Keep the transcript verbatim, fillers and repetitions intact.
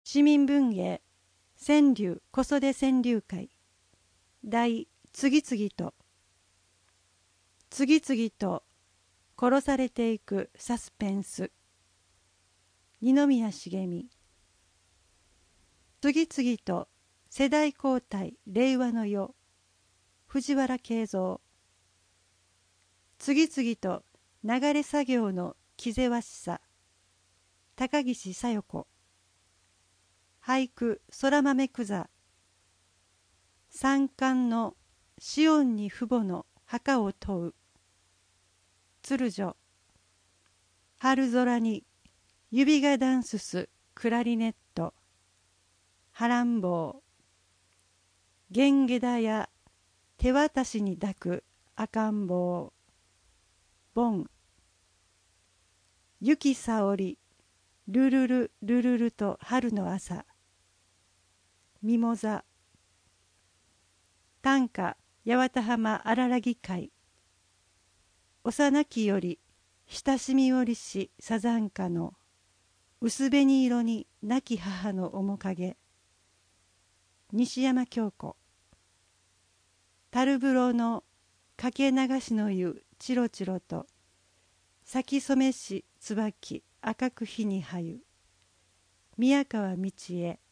市民文芸川柳子育川柳会第次々と次々と殺されていくサスペンス二宮茂美次々と世代交代令和の世藤原敬三次々と流れ作業の気ぜわしさ高岸小夜子俳句空豆九座三冠のシオンに父母の墓を問う鶴女春空に指がダンスすクラリネット波乱棒弦下駄や手渡しに抱く赤ん坊盆雪沙織ルルルルルルと春の朝ミモザ短歌八幡浜荒らぎ会幼きより親しみおりしサザンカの薄紅色に亡き母の面影西山京子樽風呂のかけ流しの湯チロチロと咲き染めし椿赤く火にはゆ宮川道へ